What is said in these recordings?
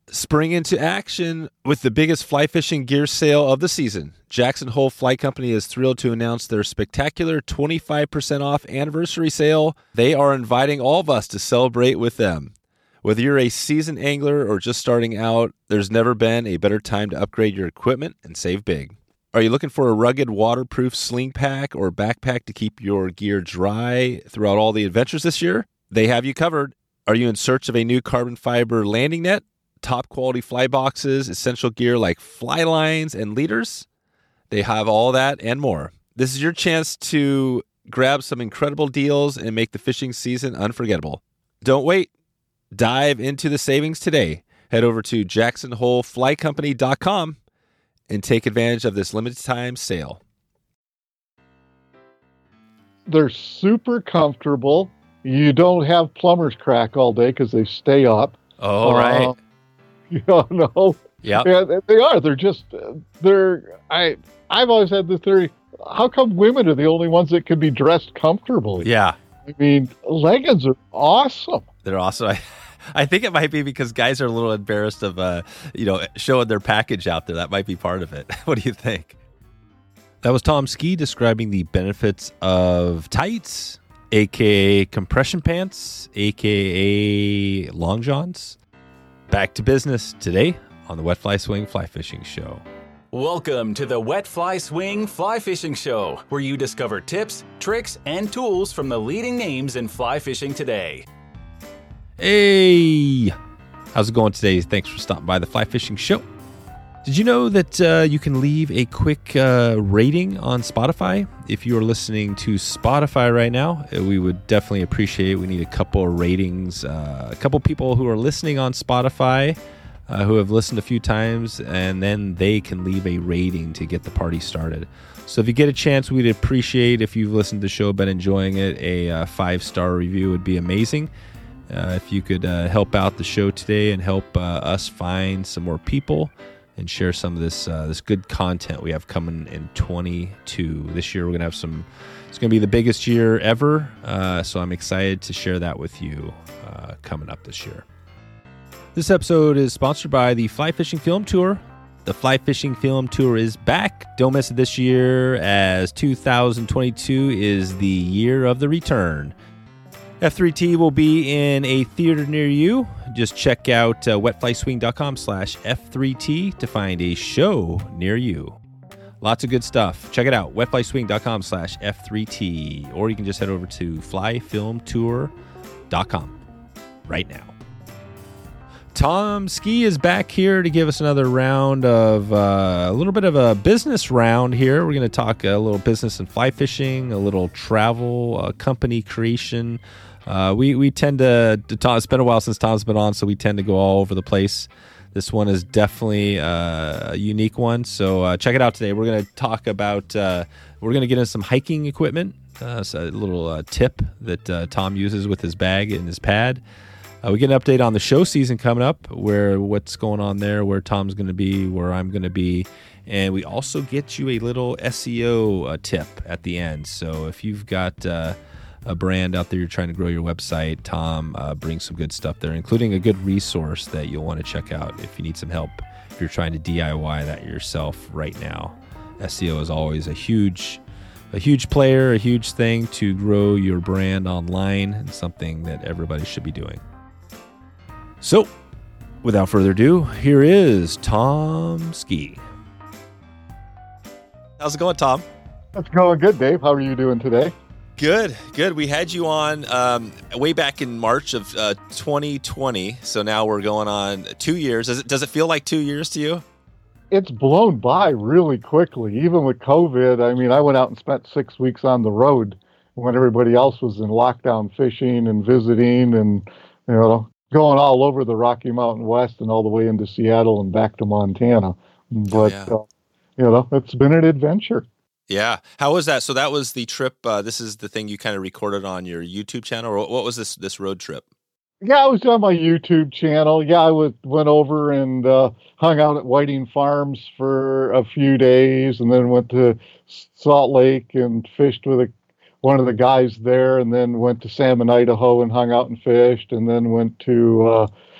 Spring into action with the biggest fly fishing gear sale of the season. Jackson Hole Fly Company is thrilled to announce their spectacular 25% off anniversary sale. They are inviting all of us to celebrate with them. Whether you're a seasoned angler or just starting out, there's never been a better time to upgrade your equipment and save big. Are you looking for a rugged, waterproof sling pack or backpack to keep your gear dry throughout all the adventures this year? They have you covered. Are you in search of a new carbon fiber landing net? Top quality fly boxes, essential gear like fly lines and leaders? They have all that and more. This is your chance to grab some incredible deals and make the fishing season unforgettable. Don't wait. Dive into the savings today. Head over to jacksonholeflycompany.com and take advantage of this limited time sale. They're super comfortable. You don't have plumber's crack all day because they stay up. Oh, right. You know, Yep. Yeah, they are. They're just, I've always had the theory, how come women are the only ones that can be dressed comfortably? Yeah. I mean, leggings are awesome. They're also, I think it might be because guys are a little embarrassed of, showing their package out there. That might be part of it. What do you think? That was Tom Ski describing the benefits of tights, aka compression pants, aka long johns. Back to business today on the Wet Fly Swing Fly Fishing Show. Welcome to the Wet Fly Swing Fly Fishing Show, where you discover tips, tricks, and tools from the leading names in fly fishing today. Hey, how's it going today? Thanks for stopping by the Fly Fishing Show. Did you know that you can leave a quick rating on Spotify? If you are listening to Spotify right now, we would definitely appreciate it. We need a couple of ratings, a couple people who are listening on Spotify who have listened a few times, and then they can leave a rating to get the party started. So if you get a chance, we'd appreciate if you've listened to the show, been enjoying it, a 5-star review would be amazing. If you could help out the show today and help us find some more people and share some of this good content we have coming in 22. This year we're going to have it's going to be the biggest year ever, so I'm excited to share that with you coming up this year. This episode is sponsored by the Fly Fishing Film Tour. The Fly Fishing Film Tour is back. Don't miss it this year, as 2022 is the year of the return. F3T will be in a theater near you. Just check out wetflyswing.com/F3T to find a show near you. Lots of good stuff. Check it out, wetflyswing.com/F3T, or you can just head over to flyfilmtour.com right now. Tom Ski is back here to give us another round of a little bit of a business round here. We're going to talk a little business and fly fishing, a little travel, company creation. We tend to it's been a while since Tom's been on, so we tend to go all over the place. This one is definitely a unique one, so check it out today. We're going to talk about, we're going to get into some hiking equipment, so a little tip that Tom uses with his bag and his pad. We get an update on the show season coming up, what's going on there, where Tom's going to be, where I'm going to be, and we also get you a little SEO tip at the end. So if you've got a brand out there you're trying to grow your website, Tom brings some good stuff there, including a good resource that you'll want to check out if you need some help, if you're trying to DIY that yourself right now. SEO is always a huge player, a huge thing to grow your brand online, and something that everybody should be doing. So, without further ado, here is Tom Ski. How's it going, Tom? It's going good, Dave. How are you doing today? Good. We had you on way back in March of 2020, so now we're going on 2 years. Does it feel like 2 years to you? It's blown by really quickly, even with COVID. I mean, I went out and spent 6 weeks on the road when everybody else was in lockdown fishing and visiting and, going all over the Rocky Mountain West and all the way into Seattle and back to Montana. But, it's been an adventure. Yeah. How was that? So that was the trip. This is the thing you kind of recorded on your YouTube channel, or what was this road trip? Yeah, I was on my YouTube channel. Yeah, I went over and hung out at Whiting Farms for a few days, and then went to Salt Lake and fished with one of the guys there, and then went to Salmon, Idaho, and hung out and fished, and then went to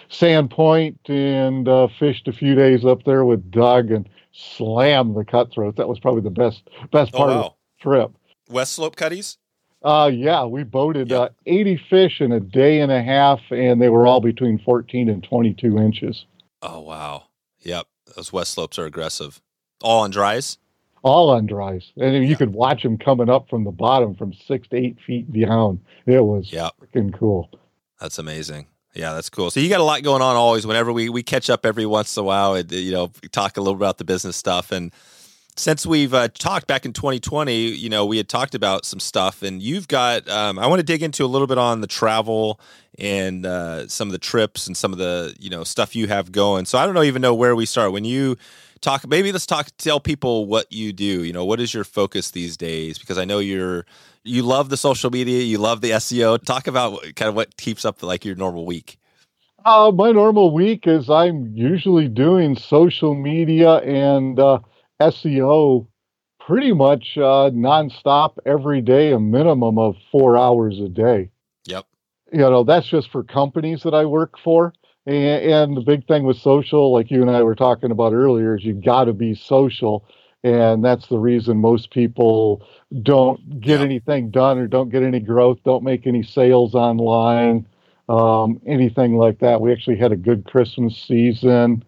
Sand Point and fished a few days up there with Doug and slammed the cutthroat. That was probably the best Oh, part of wow. the trip. West Slope Cutties? Yeah, we boated Yep. 80 fish in a day and a half, and they were all between 14 and 22 inches. Oh, wow. Yep. Those West Slopes are aggressive. All on dries? All on dries. And you Yeah. could watch them coming up from the bottom from 6 to 8 feet down. It was Yep. freaking cool. That's amazing. Yeah, that's cool. So you got a lot going on always. Whenever we catch up every once in a while, we talk a little about the business stuff. And since we've talked back in 2020, we had talked about some stuff, and you've got. I want to dig into a little bit on the travel and some of the trips and some of the stuff you have going. So I don't even know where we start. When you talk, maybe let's tell people what you do. What is your focus these days? Because I know you love the social media, you love the SEO. Talk about kind of what keeps up like your normal week. My normal week is I'm usually doing social media and SEO pretty much nonstop every day, a minimum of 4 hours a day. Yep. That's just for companies that I work for. And the big thing with social, like you and I were talking about earlier, is you got to be social. And that's the reason most people don't get anything done or don't get any growth, don't make any sales online, anything like that. We actually had a good Christmas season.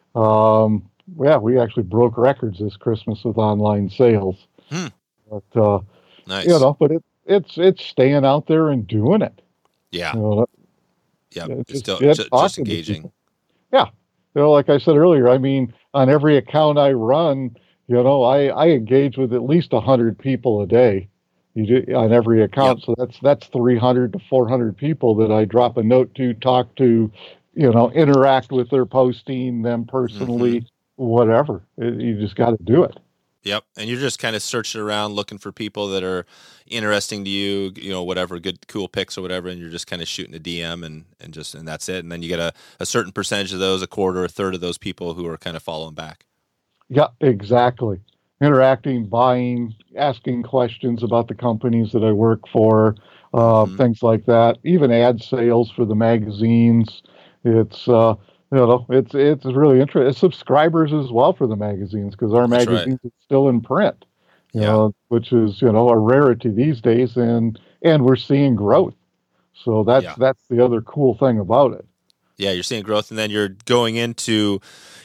We actually broke records this Christmas with online sales. But Nice. but it's staying out there and doing it. Yeah. Yeah. It's still just engaging. Yeah. Like I said earlier, I mean, on every account I run, I engage with at least 100 people a day. You do on every account. Yep. So that's 300 to 400 people that I drop a note to, talk to, interact with their posting, them personally, whatever. You just got to do it. Yep. And you're just kind of searching around looking for people that are interesting to you, whatever, good, cool pics or whatever. And you're just kind of shooting a DM and that's it. And then you get a certain percentage of those, a quarter, a third of those people who are kind of following back. Yeah, exactly. Interacting, buying, asking questions about the companies that I work for, things like that. Even ad sales for the magazines. It's it's really interesting. It's subscribers as well for the magazines because our magazines are still in print, which is a rarity these days, and we're seeing growth. So that's the other cool thing about it. Yeah, you're seeing growth, and then you're growing into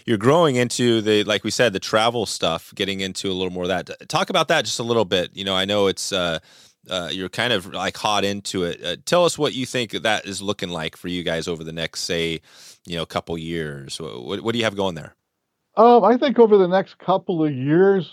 the, like we said, the travel stuff, getting into a little more of that. Talk about that just a little bit. I know it's you're kind of like hot into it. Tell us what you think that is looking like for you guys over the next, say, couple years. What do you have going there? I think over the next couple of years,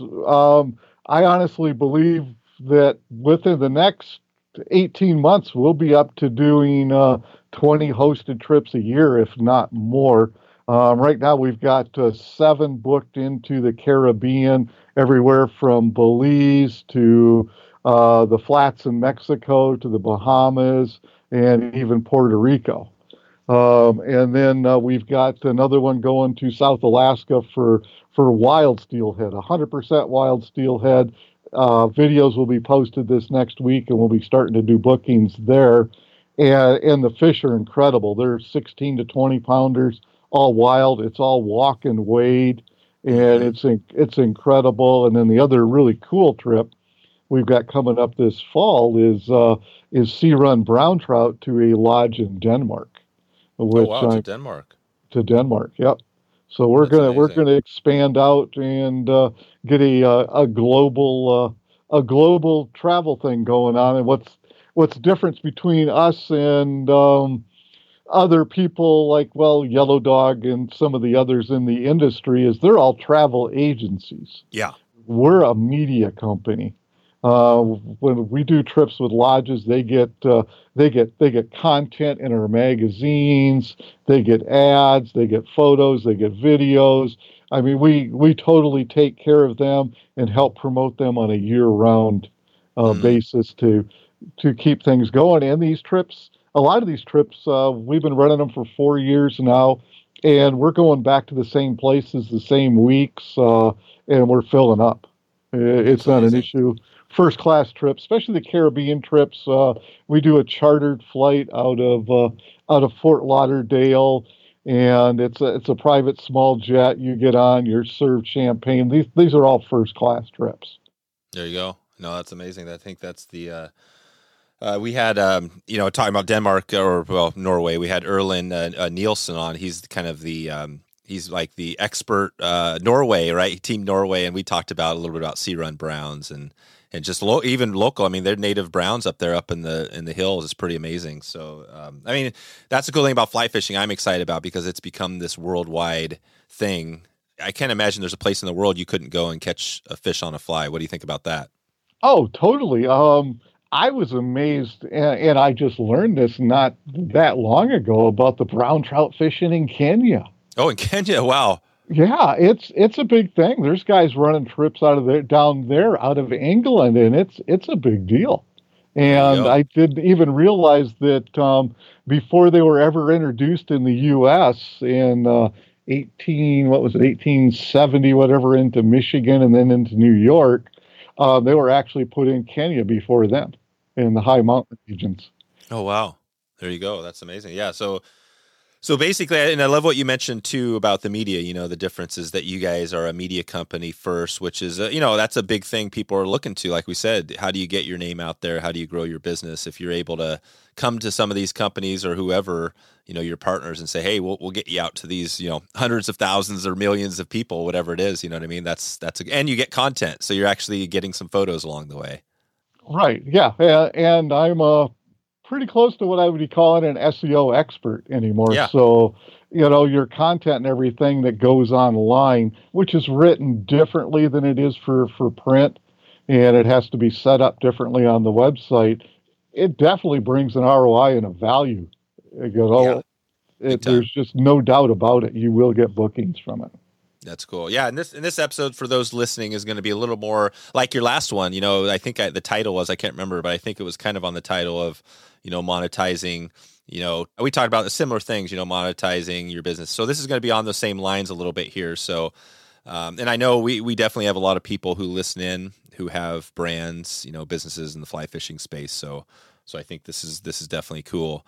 I honestly believe that within the next 18 months, we'll be up to doing 20 hosted trips a year, if not more. Right now, we've got 7 booked into the Caribbean, everywhere from Belize to the flats in Mexico to the Bahamas and even Puerto Rico. And then we've got another one going to South Alaska for wild steelhead, 100% wild steelhead. Videos will be posted this next week, and we'll be starting to do bookings there. And the fish are incredible. They're 16 to 20 pounders, all wild. It's all walk and wade, and it's incredible. And then the other really cool trip we've got coming up this fall is sea run brown trout to a lodge in Denmark. To Denmark. To Denmark, yep. So we're gonna expand out and get a global travel thing going on. And what's difference between us and other people like Yellow Dog and some of the others in the industry is they're all travel agencies. Yeah, we're a media company. When we do trips with lodges, they get content in our magazines, they get ads, they get photos, they get videos. I mean, we totally take care of them and help promote them on a year-round basis to keep things going. And these trips, a lot of these trips, we've been running them for 4 years now, and we're going back to the same places, the same weeks, and we're filling up. It's not an issue. First class trips, especially the Caribbean trips. We do a chartered flight out of Fort Lauderdale, and it's a private small jet. You get on, you're served champagne. These are all first class trips. There you go. No, that's amazing. I think that's the. We had, talking about Denmark Norway. We had Erlend Nielsen on. He's kind of the he's like the expert Norway, right? Team Norway, and we talked about a little bit about sea run browns and just even local. I mean, they're native browns up there, up in the hills. It's pretty amazing. So, I mean, that's the cool thing about fly fishing. I'm excited about because it's become this worldwide thing. I can't imagine there's a place in the world you couldn't go and catch a fish on a fly. What do you think about that? Oh, totally. I was amazed, and I just learned this not that long ago about the brown trout fishing in Kenya. Oh, in Kenya, wow. Yeah, it's a big thing. There's guys running trips down there out of England, and it's a big deal. And I didn't even realize that before they were ever introduced in the U.S. in 1870, whatever, into Michigan and then into New York, they were actually put in Kenya before then, in the high mountain regions. Oh, wow. There you go. That's amazing. Yeah. So basically, and I love what you mentioned too about the media, the difference is that you guys are a media company first, which is, that's a big thing people are looking to. Like we said, how do you get your name out there? How do you grow your business? If you're able to come to some of these companies or whoever, your partners and say, hey, we'll get you out to these, hundreds of thousands or millions of people, whatever it is, you know what I mean? And you get content. So you're actually getting some photos along the way. Right. Yeah. And I'm pretty close to what I would be calling an SEO expert anymore. Yeah. So, your content and everything that goes online, which is written differently than it is for print, and it has to be set up differently on the website, it definitely brings an ROI and a value. There's just no doubt about it. You will get bookings from it. That's cool. Yeah, and this episode for those listening is going to be a little more like your last one. I think the title was, I can't remember, but I think it was kind of on the title of, monetizing. We talked about the similar things, monetizing your business. So this is going to be on the same lines a little bit here. So, and I know we definitely have a lot of people who listen in who have brands, businesses in the fly fishing space. So I think this is definitely cool.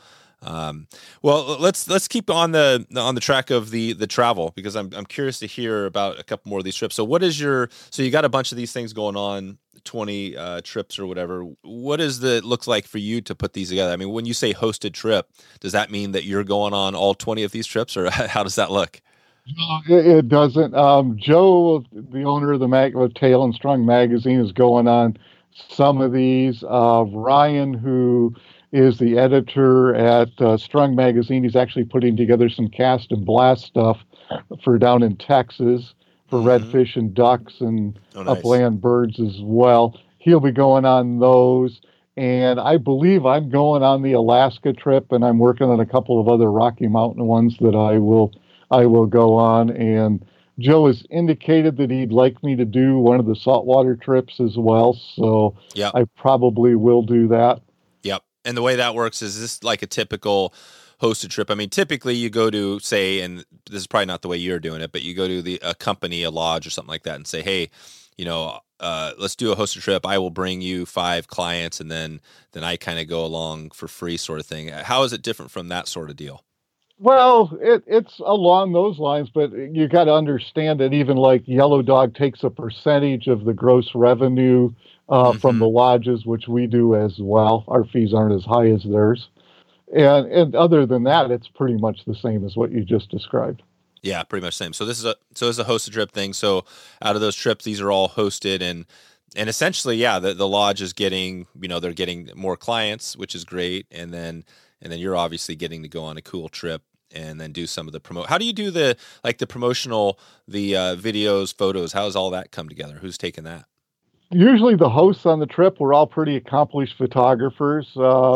Well, let's keep on the track of the travel, because I'm curious to hear about a couple more of these trips. So so you got a bunch of these things going on, 20 trips or whatever. What looks like for you to put these together? I mean, when you say hosted trip, does that mean that you're going on all 20 of these trips, or how does that look? It doesn't. Joe, the owner of the Tail and Strung magazine, is going on some of these. Ryan, who is the editor at Strung magazine, he's actually putting together some cast and blast stuff for down in Texas for redfish and ducks and upland birds as well. He'll be going on those. And I believe I'm going on the Alaska trip, and I'm working on a couple of other Rocky Mountain ones that I will go on. And Joe has indicated that he'd like me to do one of the saltwater trips as well. So I probably will do that. Yep. And the way that works is this like a typical hosted trip. I mean, typically you go to, say, and this is probably not the way you're doing it, but you go to a company, a lodge or something like that, and say, hey, let's do a hosted trip. I will bring you 5 clients, and then I kind of go along for free, sort of thing. How is it different from that sort of deal? Well, it's along those lines, but you got to understand that even like Yellow Dog takes a percentage of the gross revenue from the lodges, which we do as well. Our fees aren't as high as theirs. And other than that, it's pretty much the same as what you just described. Yeah, pretty much the same. So this is a hosted trip thing. So out of those trips, these are all hosted, and essentially, the lodge is getting, they're getting more clients, which is great, and then you're obviously getting to go on a cool trip and then do some of the promote. How do you do the promotional, the videos, photos? How does all that come together? Who's taking that? Usually the hosts on the trip were all pretty accomplished photographers.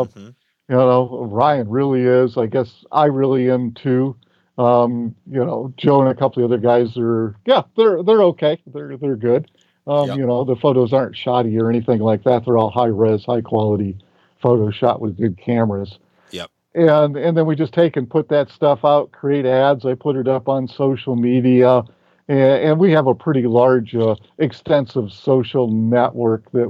Ryan really is. I guess I really am too. Joe and a couple of other guys are, they're okay. They're good. The photos aren't shoddy or anything like that. They're all high res, high quality photos shot with good cameras. Yep. And then we just take and put that stuff out, create ads. I put it up on social media, and we have a pretty large, extensive social network that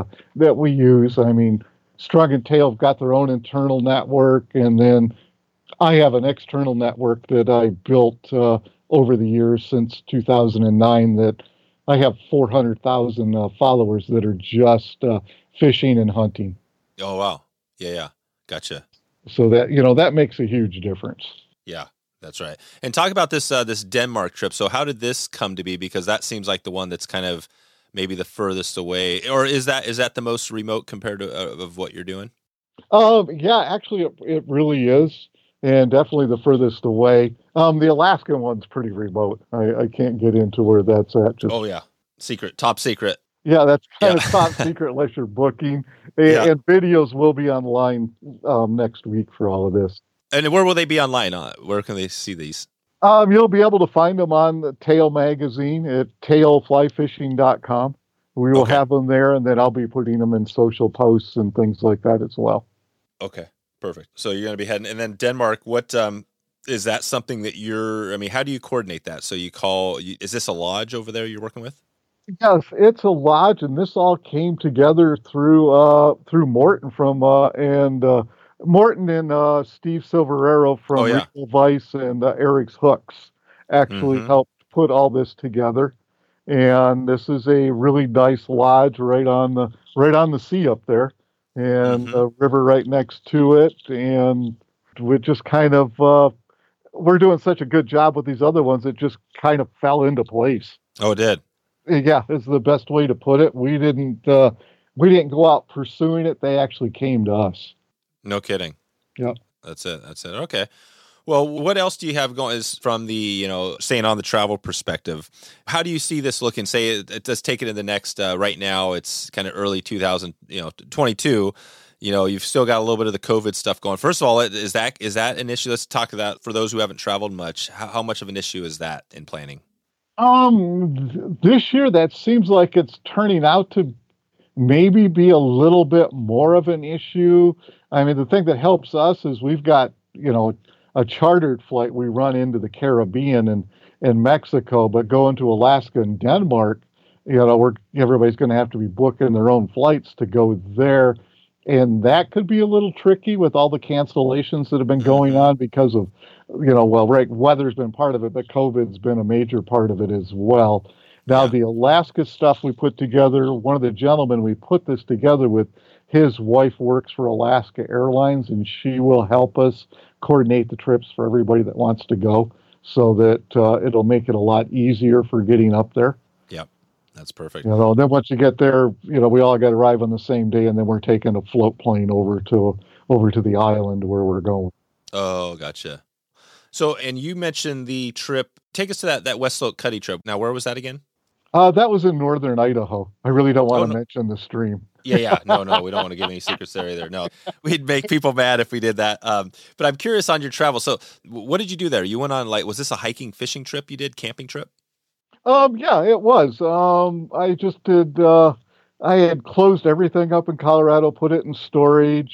we use. I mean, Strung and Tail have got their own internal network, and then I have an external network that I built over the years since 2009 that I have 400,000 followers that are just fishing and hunting. Oh, wow. Yeah. Gotcha. So that, that makes a huge difference. Yeah, that's right. And talk about this this Denmark trip. So how did this come to be? Because that seems like the one that's kind of maybe the furthest away, or is that the most remote compared to of what you're doing? Yeah, actually, it really is, and definitely the furthest away. The Alaskan one's pretty remote. I can't get into where that's at. Oh yeah, top secret. Yeah, that's kind of top secret unless you're booking. And videos will be online next week for all of this. And where will they be online? Where can they see these? You'll be able to find them on the Tail magazine at tailflyfishing.com. We will have them there, and then I'll be putting them in social posts and things like that as well. Okay, perfect. So you're going to be heading, and then Denmark, what is that something that how do you coordinate that? So is this a lodge over there you're working with? Yes, it's a lodge, and this all came together through Morton Morton and Steve Silverero from Regal Vice and Eric's Hooks actually helped put all this together. And this is a really nice lodge right on the sea up there, and the river right next to it. And we just kind of we're doing such a good job with these other ones, it just kind of fell into place. Oh, it did. Yeah, is the best way to put it. We didn't go out pursuing it. They actually came to us. No kidding. Yep. That's it. Okay. Well, what else do you have going is from the, staying on the travel perspective? How do you see this looking? Say let's take it in the next, right now it's kind of early 2022. You've still got a little bit of the COVID stuff going. First of all, is that an issue? Let's talk about that for those who haven't traveled much. How much of an issue is that in planning? This year that seems like it's turning out to maybe be a little bit more of an issue. I mean, the thing that helps us is we've got, a chartered flight. We run into the Caribbean and Mexico, but going to Alaska and Denmark, everybody's going to have to be booking their own flights to go there. And that could be a little tricky with all the cancellations that have been going on because of, weather's been part of it, but COVID's been a major part of it as well. Now, the Alaska stuff we put together, one of the gentlemen we put this together with, his wife works for Alaska Airlines, and she will help us coordinate the trips for everybody that wants to go so that it'll make it a lot easier for getting up there. Yep, that's perfect. Then once you get there, we all got to arrive on the same day, and then we're taking a float plane over to the island where we're going. Oh, gotcha. So, and you mentioned the trip. Take us to that West Slope Cuddy trip. Now, where was that again? That was in northern Idaho. I really don't want to mention the stream. Yeah. No, we don't want to give any secrets there either. No, we'd make people mad if we did that. But I'm curious on your travel. So what did you do there? You went on, was this a hiking, fishing trip you did, camping trip? Yeah, it was. I just did, I had closed everything up in Colorado, put it in storage,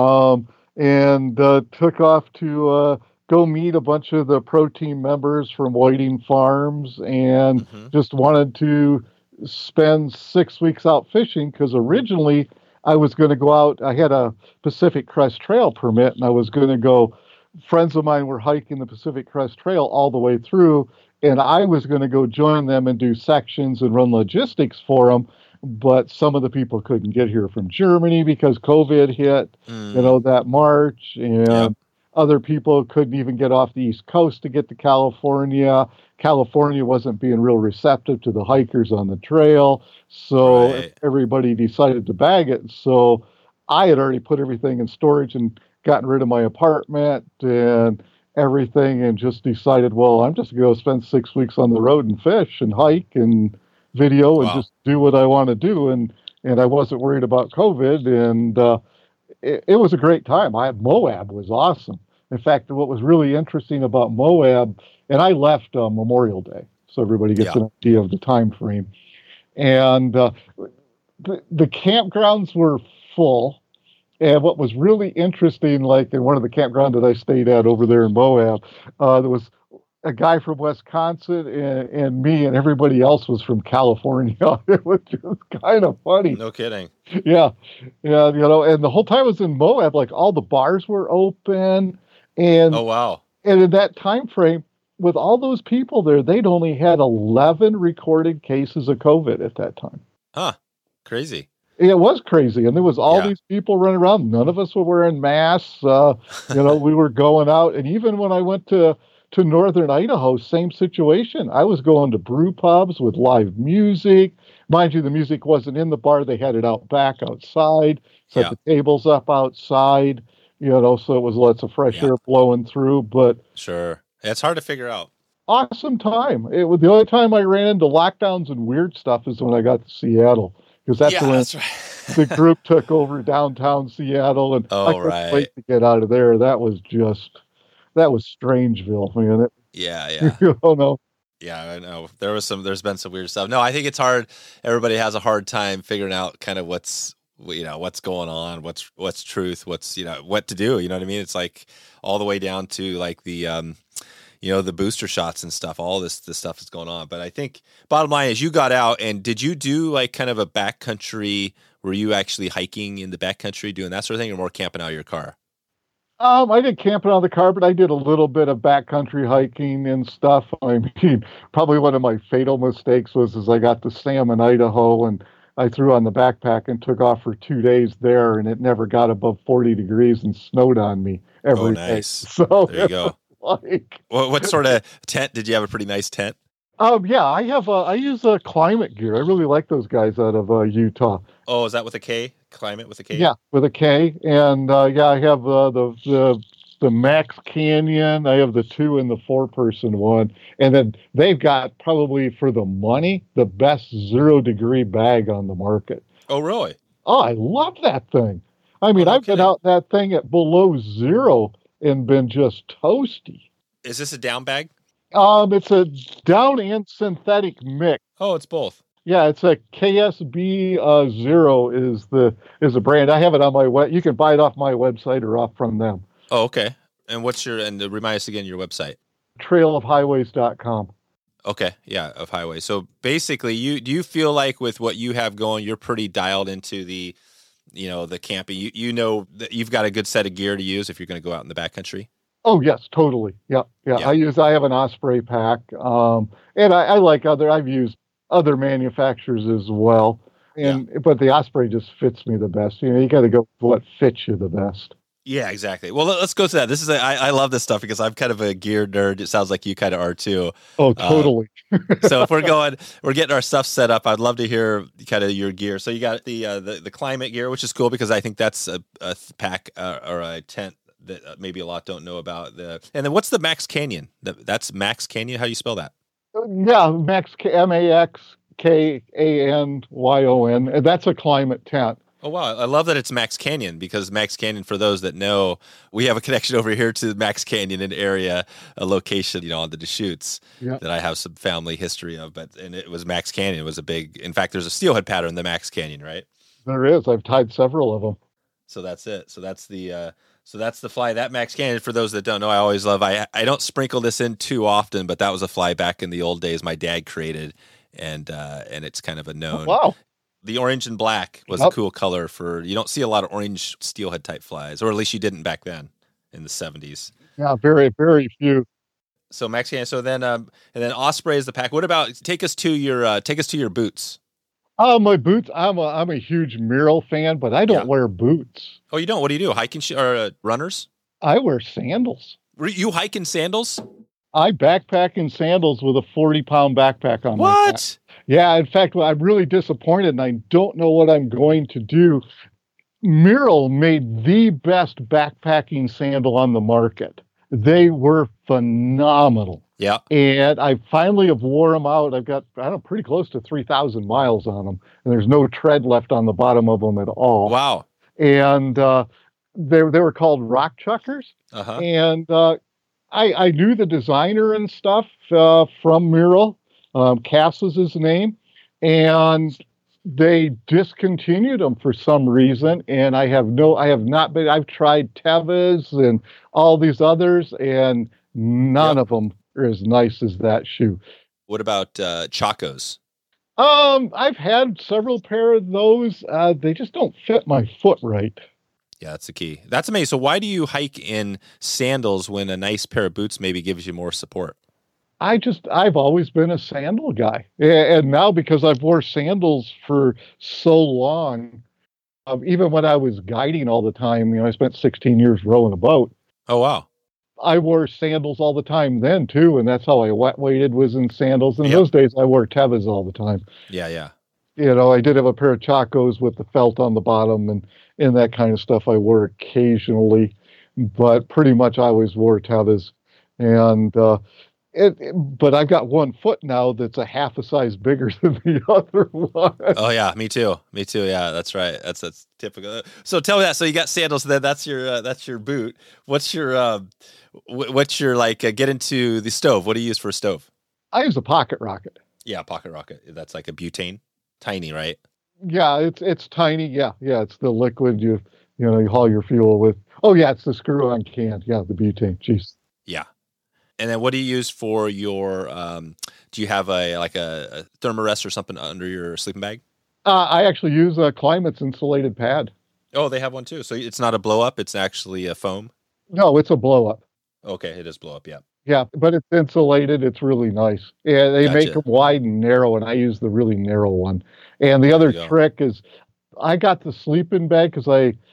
and took off to go meet a bunch of the pro team members from Whiting Farms, and just wanted to spend 6 weeks out fishing because originally I was going to go out. I had a Pacific Crest Trail permit, and I was going to go. Friends of mine were hiking the Pacific Crest Trail all the way through, and I was going to go join them and do sections and run logistics for them. But some of the people couldn't get here from Germany because COVID hit, that March, and other people couldn't even get off the East Coast to get to California. California wasn't being real receptive to the hikers on the trail, so everybody decided to bag it. So I had already put everything in storage and gotten rid of my apartment and everything, and just decided, well, I'm just going to spend 6 weeks on the road and fish and hike and video and just do what I want to do. And I wasn't worried about COVID, and it was a great time. Moab was awesome. In fact, what was really interesting about Moab, and I left Memorial Day, so everybody gets an idea of the time frame. And the campgrounds were full. And what was really interesting, like in one of the campgrounds that I stayed at over there in Moab, there was a guy from Wisconsin and me, and everybody else was from California. It was just kind of funny. No kidding. Yeah. And the whole time I was in Moab, like all the bars were open. And Oh, wow. and in that time frame, with all those people there, they'd only had 11 recorded cases of COVID at that time. Huh. Crazy. It was crazy, and there was all Yeah. these people running around. None of us were wearing masks. We were going out, and even when I went to northern Idaho, same situation. I was going to brew pubs with live music. Mind you, the music wasn't in the bar; they had it out back outside. Set the tables up outside. So it was lots of fresh air blowing through. But sure, it's hard to figure out. Awesome time. It was the only time I ran into lockdowns and weird stuff is when I got to Seattle. Because that's when the group took over downtown Seattle, and I couldn't wait to get out of there. That was Strangeville, man. You don't know. Yeah, I know. There's been some weird stuff. No, I think it's hard. Everybody has a hard time figuring out kind of what's going on, what's truth, what's, what to do. You know what I mean? It's like all the way down to like the, the booster shots and stuff, all this stuff is going on. But I think bottom line is you got out, and did you do like kind of a backcountry? Were you actually hiking in the backcountry doing that sort of thing, or more camping out of your car? I did camping out of the car, but I did a little bit of backcountry hiking and stuff. I mean, probably one of my fatal mistakes was I got to Salmon, Idaho, and I threw on the backpack and took off for 2 days there, and it never got above 40 degrees and snowed on me every day. So there you go. What sort of tent? Did you have a pretty nice tent? Yeah, I use a Climate Gear. I really like those guys out of Utah. Oh, is that with a K? Climate with a K? Yeah, with a K. And I have the Max Canyon. I have the 2 and the 4-person one. And then they've got, probably for the money, the best 0-degree bag on the market. Oh, really? Oh, I love that thing. I mean, I've been out that thing at below 0 and been just toasty. Is this a down bag? It's a down and synthetic mix. Oh, it's both. Yeah, it's a KSB 0 is the brand. I have it on my web. You can buy it off my website or off from them. Oh, okay. And remind us again your website. trailofhighways.com. Okay, yeah, of highways. So basically, do you feel like with what you have going, you're pretty dialed into the camping. You know that you've got a good set of gear to use if you're going to go out in the backcountry. Oh yes, totally. Yeah. I have an Osprey pack, and I've used other manufacturers as well, but the Osprey just fits me the best. You got to go with what fits you the best. Yeah, exactly. Well, let's go to that. I love this stuff because I'm kind of a gear nerd. It sounds like you kind of are too. Oh, totally. So if we're getting our stuff set up, I'd love to hear kind of your gear. So you got the Climate Gear, which is cool because I think that's a pack or a tent that maybe a lot don't know about. And then what's the Max Canyon? That's Max Canyon. How do you spell that? Yeah, MaxKanyon, and that's a climate tent. Oh, wow. I love that it's Max Canyon because Max Canyon, for those that know, we have a connection over here to Max Canyon, an area, a location, on the Deschutes that I have some family history of. And it was Max Canyon. It was in fact, there's a steelhead pattern in the Max Canyon, right? There is. I've tied several of them. So that's it. So that's the fly. That Max Canyon, for those that don't know, I always love. I don't sprinkle this in too often, but that was a fly back in the old days my dad created, and it's kind of a known. Oh, wow. The orange and black was a cool color you don't see a lot of orange steelhead type flies, or at least you didn't back then in the 70s. Yeah, very, very few. So Max Canyon. So then, and then Osprey is the pack. What about take us to your boots? My boots. I'm a huge Merrell fan, but I don't wear boots. Oh, you don't? What do you do? Hiking or runners? I wear sandals. You hike in sandals? I backpack in sandals with a 40-pound backpack on my back. Yeah, in fact, I'm really disappointed, and I don't know what I'm going to do. Merrell made the best backpacking sandal on the market. They were phenomenal. Yeah. And I finally have wore them out. I've got, pretty close to 3,000 miles on them, and there's no tread left on the bottom of them at all. Wow. And they were called Rock Chuckers. Uh-huh. And I knew the designer and stuff from Merrell. Cass was his name, and they discontinued them for some reason. And I've tried Tevas and all these others, and none of them are as nice as that shoe. What about Chacos? I've had several pair of those. They just don't fit my foot right. Yeah, that's the key. That's amazing. So why do you hike in sandals when a nice pair of boots maybe gives you more support? I've always been a sandal guy. And now because I've wore sandals for so long, even when I was guiding all the time, I spent 16 years rowing a boat. Oh, wow. I wore sandals all the time then too. And that's how I wet waded, was in sandals. In Yep. those days, I wore Tevas all the time. Yeah. I did have a pair of Chacos with the felt on the bottom and that kind of stuff I wore occasionally, but pretty much I always wore Tevas. And, but I've got one foot now that's a half a size bigger than the other one. Oh yeah, me too. Yeah, that's right. That's typical. So tell me that. So you got sandals. Then that's your boot. What's your like? Get into the stove. What do you use for a stove? I use a pocket rocket. Yeah, pocket rocket. That's like a butane, tiny, right? Yeah, it's tiny. Yeah, it's the liquid you haul your fuel with. Oh yeah, it's the screw-on can. Yeah, the butane. Jeez. Yeah. And then what do you use for your, do you have a thermarest or something under your sleeping bag? I actually use a Climate's insulated pad. Oh, they have one too. So it's not a blow up. It's actually a foam. No, it's a blow up. Okay. It is blow up. Yeah. Yeah, but it's insulated. It's really nice. Yeah, they make them wide and narrow, and I use the really narrow one. And the other trick is I got the sleeping bag because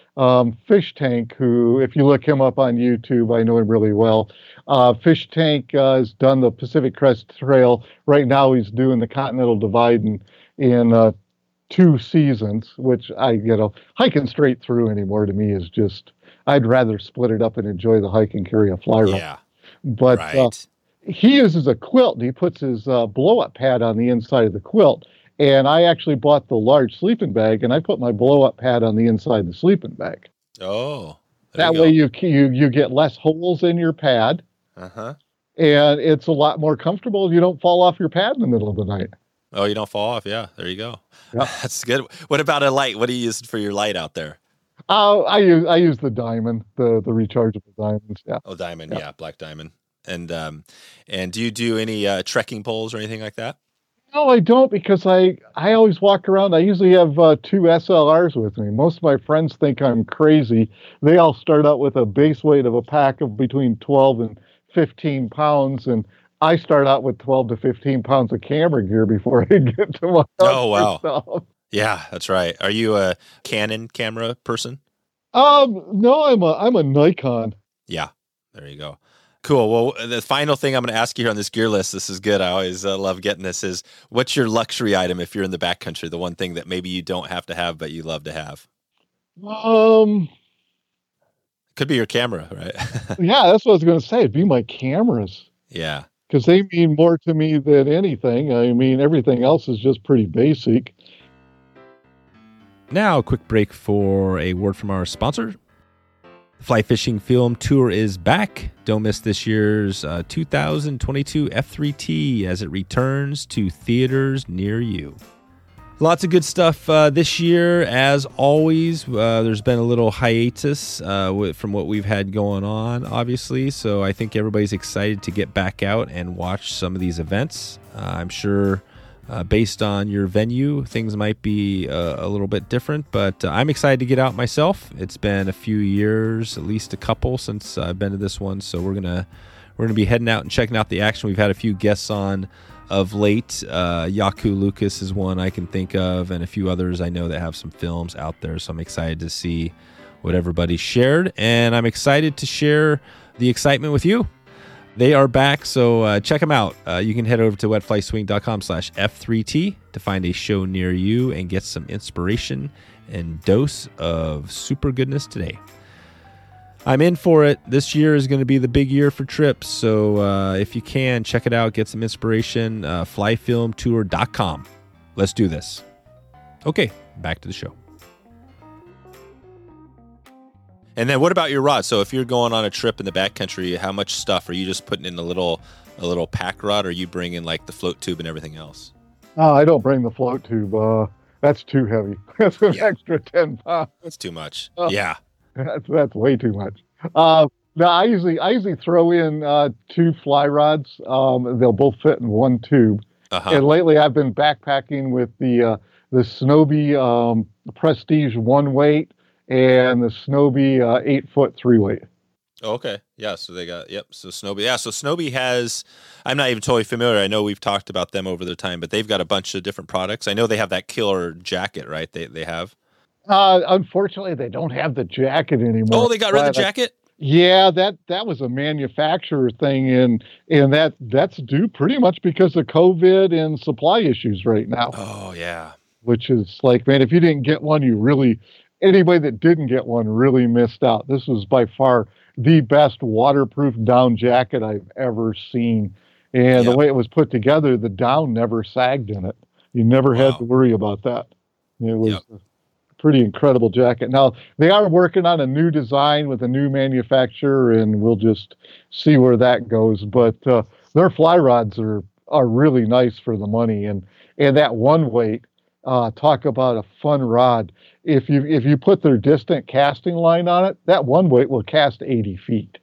Fish Tank, who, if you look him up on YouTube, I know him really well. Fish Tank has done the Pacific Crest Trail. Right now he's doing the Continental Divide in 2 seasons, which hiking straight through anymore to me is just, I'd rather split it up and enjoy the hike and carry a fly rod. Yeah. But right. He uses a quilt. He puts his blow-up pad on the inside of the quilt. And I actually bought the large sleeping bag, and I put my blow-up pad on the inside of the sleeping bag. Oh. That way you get less holes in your pad. Uh-huh. And it's a lot more comfortable. You don't fall off your pad in the middle of the night. Oh, you don't fall off. Yeah, there you go. Yep. That's good. What about a light? What do you use for your light out there? I use the diamond, the rechargeable diamonds. Yeah. Oh, diamond. Yeah, black diamond. And do you do any trekking poles or anything like that? No, I don't, because I always walk around. I usually have 2 SLRs with me. Most of my friends think I'm crazy. They all start out with a base weight of a pack of between 12 and 15 pounds, and I start out with 12 to 15 pounds of camera gear before I get to my stuff. Yeah, that's right. Are you a Canon camera person? No, I'm a Nikon. Yeah, there you go. Cool. Well, the final thing I'm going to ask you here on this gear list, this is good. I always love getting this, is what's your luxury item if you're in the backcountry? The one thing that maybe you don't have to have, but you love to have? Could be your camera, right? Yeah, that's what I was going to say. It'd be my cameras. Yeah. Because they mean more to me than anything. I mean, everything else is just pretty basic. Now, a quick break for a word from our sponsor. Fly Fishing Film Tour is back. Don't miss this year's 2022 F3T as it returns to theaters near you. Lots of good stuff this year, as always. There's been a little hiatus from what we've had going on, obviously. So I think everybody's excited to get back out and watch some of these events. I'm sure based on your venue, things might be a little bit different, but I'm excited to get out myself. It's been a few years, at least a couple, since I've been to this one. So we're gonna be heading out and checking out the action. We've had a few guests on of late. Yaku Lucas is one I can think of, and a few others I know that have some films out there. So I'm excited to see what everybody shared, and I'm excited to share the excitement with you. They are back, so check them out. You can head over to wetflyswing.com/F3T to find a show near you and get some inspiration and dose of super goodness today. I'm in for it. This year is going to be the big year for trips, so if you can, check it out, get some inspiration, flyfilmtour.com. Let's do this. Okay, back to the show. And then what about your rod? So if you're going on a trip in the backcountry, how much stuff? Are you just putting in a little pack rod, or are you bringing like the float tube and everything else? I don't bring the float tube. That's too heavy. That's an extra 10 pounds. That's too much. Yeah. That's way too much. No, I usually throw in 2 fly rods. They'll both fit in one tube. Uh-huh. And lately I've been backpacking with the Snowbee Prestige one weight and the Snowbie 8-foot 3-weight. Oh, okay. Yeah. So they got, yep. So Snowbie. Yeah. So Snowbie has, I'm not even totally familiar. I know we've talked about them over the time, but they've got a bunch of different products. I know they have that killer jacket, right? They have. Unfortunately, they don't have the jacket anymore. Oh, they got rid of the jacket? Yeah, that was a manufacturer thing, and that's due pretty much because of COVID and supply issues right now. Oh, yeah. Which is like, man, if you didn't get one, anybody that didn't get one really missed out. This was by far the best waterproof down jacket I've ever seen. And the way it was put together, the down never sagged in it. You never had to worry about that. It was a pretty incredible jacket. Now, they are working on a new design with a new manufacturer, and we'll just see where that goes. But their fly rods are really nice for the money. And that one weight, talk about a fun rod. If you put their distant casting line on it, that one weight will cast 80 feet.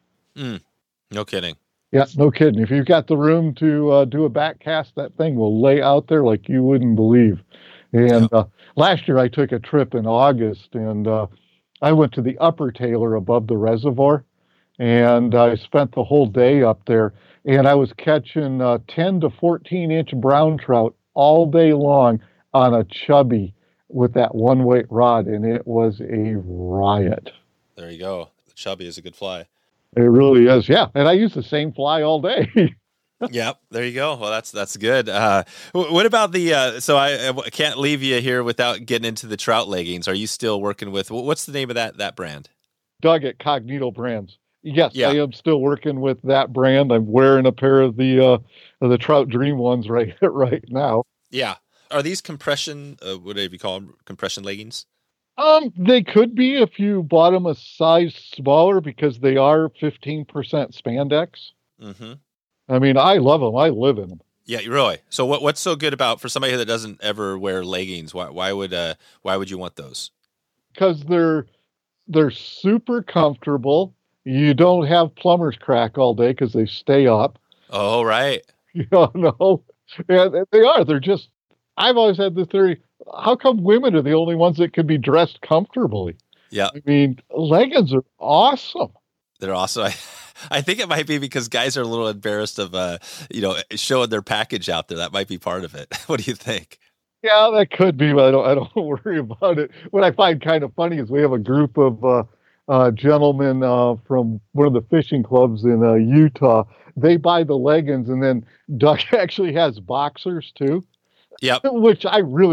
No kidding. Yeah, no kidding. If you've got the room to do a back cast, that thing will lay out there like you wouldn't believe. And last year I took a trip in August, and I went to the Upper Taylor above the reservoir, and I spent the whole day up there, and I was catching 10 to 14 inch brown trout all day long on a chubby with that one weight rod, and it was a riot. There you go. The chubby is a good fly. It really is. Yeah. And I use the same fly all day. Yep. There you go. Well, that's good. What about so I can't leave you here without getting into the trout leggings. Are you still working with, what's the name of that brand? Doug at Cognito Brands. Yes, I am still working with that brand. I'm wearing a pair of the Trout Dream ones right now. Yeah. Are these compression, whatever you call them, compression leggings? They could be if you bought them a size smaller, because they are 15% spandex. Mm-hmm. I mean, I love them. I live in them. Yeah, really. So what's so good about, for somebody that doesn't ever wear leggings, why would you want those? Because they're super comfortable. You don't have plumber's crack all day because they stay up. Oh, right. No. And they are. They're just, I've always had the theory, how come women are the only ones that can be dressed comfortably? Yeah. I mean, leggings are awesome. They're awesome. I think it might be because guys are a little embarrassed of, showing their package out there. That might be part of it. What do you think? Yeah, that could be, but I don't worry about it. What I find kind of funny is we have a group of gentlemen from one of the fishing clubs in Utah. They buy the leggings, and then Doug actually has boxers too. Yep. Which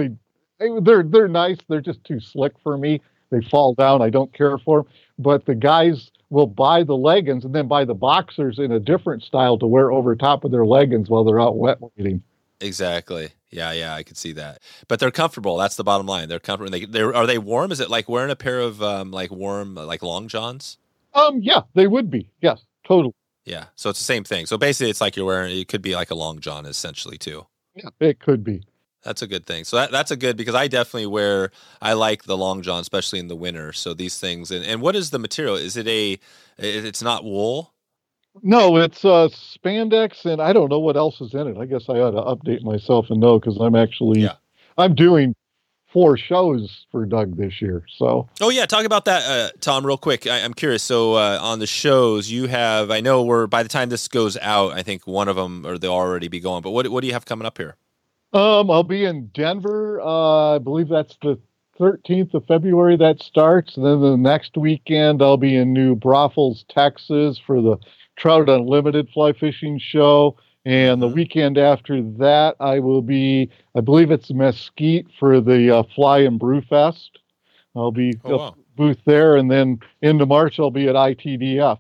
they're nice. They're just too slick for me. They fall down. I don't care for them. But the guys will buy the leggings and then buy the boxers in a different style to wear over top of their leggings while they're out wet wading. Exactly. Yeah, I could see that. But they're comfortable. That's the bottom line. They're comfortable. Are they warm? Is it like wearing a pair of warm long johns? Yeah, they would be. Yes, totally. Yeah. So it's the same thing. So basically, it's like you're wearing. It could be like a long john, essentially, too. Yeah, it could be. That's a good thing. So that's a good, because I definitely I like the long john, especially in the winter. So these things, and what is the material? Is it it's not wool? No, it's spandex, and I don't know what else is in it. I guess I ought to update myself and know, because I'm doing 4 shows for Doug this year. So. Oh yeah, talk about that, Tom, real quick. I'm curious. So on the shows you have, I know by the time this goes out, I think one of them, or they'll already be going. But what do you have coming up here? I'll be in Denver. I believe that's the 13th of February that starts. And then the next weekend, I'll be in New Braunfels, Texas for the Trout Unlimited Fly Fishing Show. And the weekend after that, I will be, I believe it's Mesquite for the Fly and Brew Fest. I'll be booth there. And then into March, I'll be at ITDF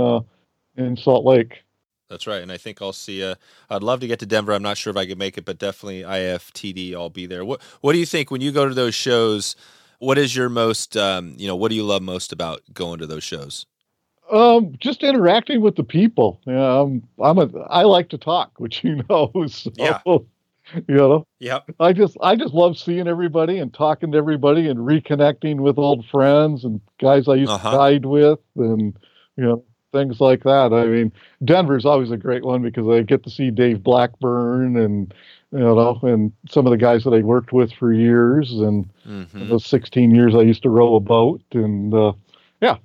in Salt Lake. That's right. And I think I'll see I'd love to get to Denver. I'm not sure if I can make it, but definitely IFTD, I'll be there. What do you think when you go to those shows? What is your most, what do you love most about going to those shows? Just interacting with the people. I like to talk, which you know. So, yeah. Yeah. I just love seeing everybody and talking to everybody and reconnecting with old friends and guys I used to guide with, and things like that. I mean, Denver's always a great one because I get to see Dave Blackburn and and some of the guys that I worked with for years. And in those 16 years, I used to row a boat, and yeah,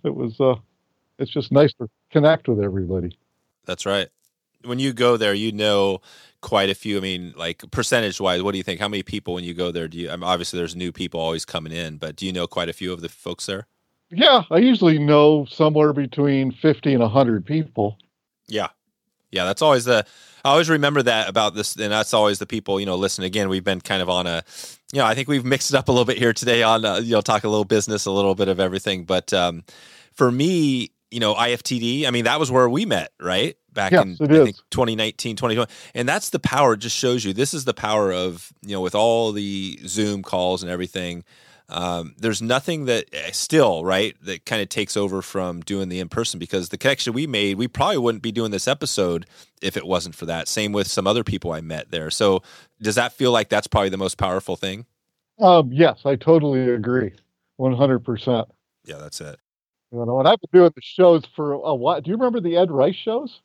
it's just nice to connect with everybody. That's right. When you go there, quite a few. I mean, like percentage-wise, what do you think? How many people when you go there do you? I mean, obviously, there's new people always coming in, but do you know quite a few of the folks there? Yeah, I usually know somewhere between 50 and 100 people. Yeah. Yeah, that's always I always remember that about this, and that's always the people, listen, again, we've been kind of on I think we've mixed it up a little bit here today on, talk a little business, a little bit of everything. But for me, IFTD, I mean, that was where we met, right? Back in, I think, 2019, 2020. And that's the power. It just shows you, this is the power of, with all the Zoom calls and everything. There's nothing that still, right, that kind of takes over from doing the in-person, because the connection we made, we probably wouldn't be doing this episode if it wasn't for that. Same with some other people I met there. So does that feel like that's probably the most powerful thing? Yes, I totally agree. 100%. Yeah, that's it. And I've been doing the shows for a while. Do you remember the Ed Rice shows?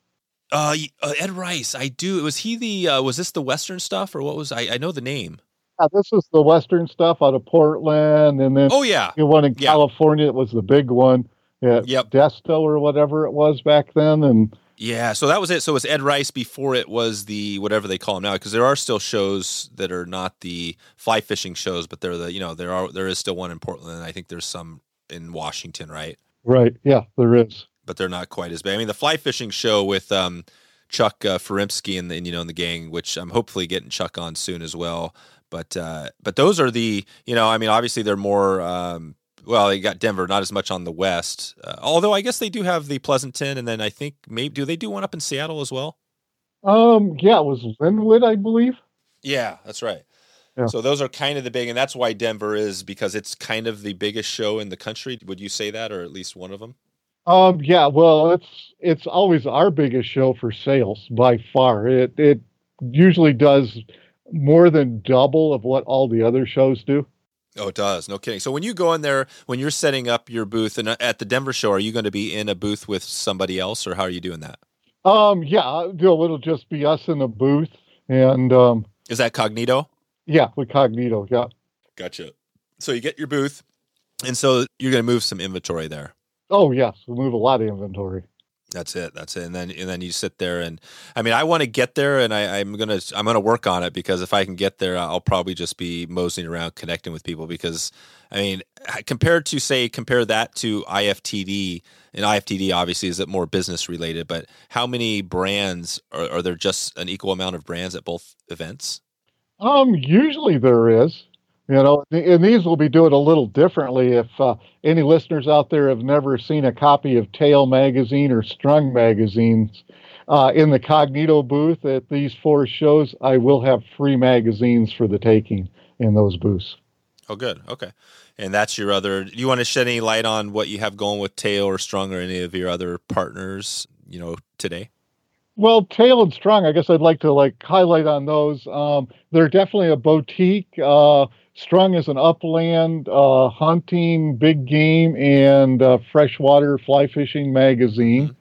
Ed Rice, I do. Was he was this the Western stuff, or what was, I know the name. This is the Western stuff out of Portland, and then the one in California. It was the big one at Desto or whatever it was back then. And yeah, so that was it. So it was Ed Rice before it was the whatever they call them now, because there are still shows that are not the fly fishing shows, but they're there is still one in Portland, and I think there's some in Washington, right? Right. Yeah, there is, but they're not quite as big. I mean, the fly fishing show with Chuck Ferimsky and in the gang, which I'm hopefully getting Chuck on soon as well. But those are the, I mean, obviously they're more, they got Denver, not as much on the west. Although I guess they do have the Pleasanton, and then I think do they do one up in Seattle as well? Yeah, it was Linwood, I believe. Yeah, that's right. Yeah. So those are kind of the big, and that's why Denver is, because it's kind of the biggest show in the country. Would you say that, or at least one of them? Yeah, well, it's always our biggest show for sales by far. It usually does more than double of what all the other shows do. Oh, it does. No kidding. So when you go in there, when you're setting up your booth and at the Denver show, are you going to be in a booth with somebody else, or how are you doing that? Yeah, it'll just be us in a booth. And is that Cognito? Yeah, with Cognito. Yeah. Gotcha. So you get your booth, and so you're going to move some inventory there. Oh, yes. We'll move a lot of inventory. That's it. And then you sit there, and I mean, I want to get there, and I'm gonna work on it, because if I can get there, I'll probably just be moseying around connecting with people, because I mean, compare that to IFTD, and IFTD obviously is more business related, but how many brands are there? Just an equal amount of brands at both events? Usually there is. And these will be doing a little differently. If any listeners out there have never seen a copy of Tail magazine or Strung magazines, in the Cognito booth at these 4 shows, I will have free magazines for the taking in those booths. Oh, good. Okay. And that's your other, do you want to shed any light on what you have going with Tail or Strung or any of your other partners, today? Well, Tail and Strung, I guess I'd like to highlight on those. They're definitely a boutique. Strung is an upland hunting, big game, and freshwater fly fishing magazine.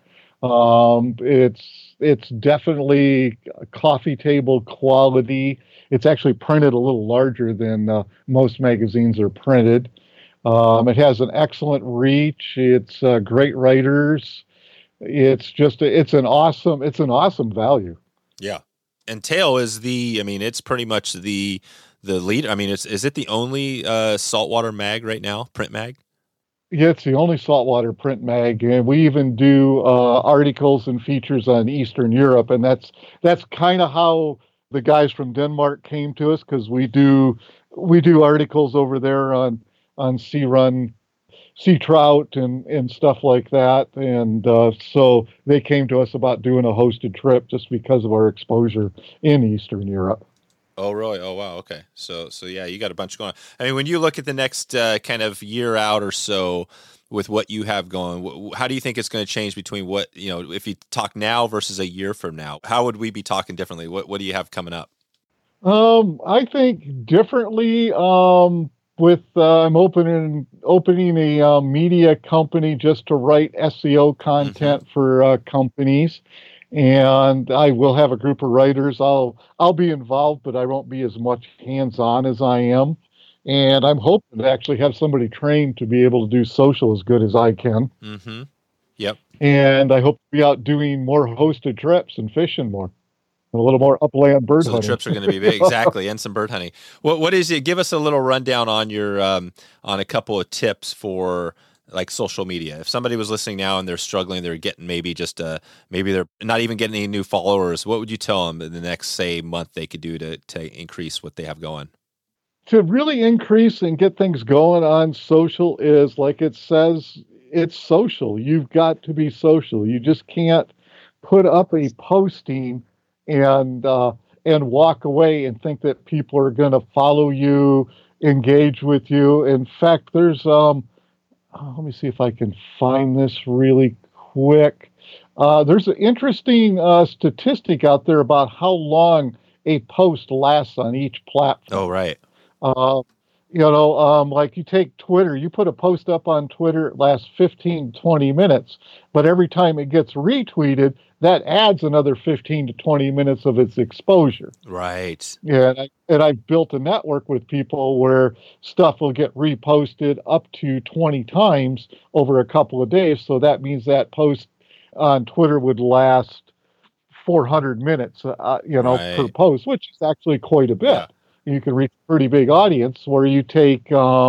It's definitely coffee table quality. It's actually printed a little larger than most magazines are printed. It has an excellent reach. It's great writers. It's an awesome value. Yeah, and Tail is it's pretty much the lead. I mean, is it the only saltwater mag right now, print mag? Yeah, it's the only saltwater print mag, and we even do articles and features on Eastern Europe, and that's kind of how the guys from Denmark came to us, because we do articles over there on sea trout and stuff like that, and so they came to us about doing a hosted trip just because of our exposure in Eastern Europe. Oh, really? Oh, wow. Okay. So yeah, you got a bunch going on. I mean, when you look at the next kind of year out or so with what you have going, how do you think it's going to change between what, if you talk now versus a year from now? How would we be talking differently? What do you have coming up? I think differently. I'm opening a media company just to write SEO content for companies, and I will have a group of writers. I'll be involved, but I won't be as much hands-on as I am. And I'm hoping to actually have somebody trained to be able to do social as good as I can. Mm-hmm. Yep. And I hope to be out doing more hosted trips and fishing more. A little more upland bird hunting. So the trips are going to be big, exactly, and some bird hunting. What is it? Give us a little rundown on your on a couple of tips for like social media. If somebody was listening now and they're struggling, they're getting maybe they're not even getting any new followers. What would you tell them in the next, say, month they could do to increase what they have going? To really increase and get things going on social is, like it says, it's social. You've got to be social. You just can't put up a posting and walk away and think that people are going to follow you, engage with you. In fact, there's let me see if I can find this really quick. There's an interesting statistic out there about how long a post lasts on each platform. Oh, right. Like you take Twitter, you put a post up on Twitter, it lasts 15, 20 minutes, but every time it gets retweeted, that adds another 15 to 20 minutes of its exposure. Right. Yeah, and I've built a network with people where stuff will get reposted up to 20 times over a couple of days. So that means that post on Twitter would last 400 minutes, Right. per post, which is actually quite a bit. Yeah. You can reach a pretty big audience. Where you take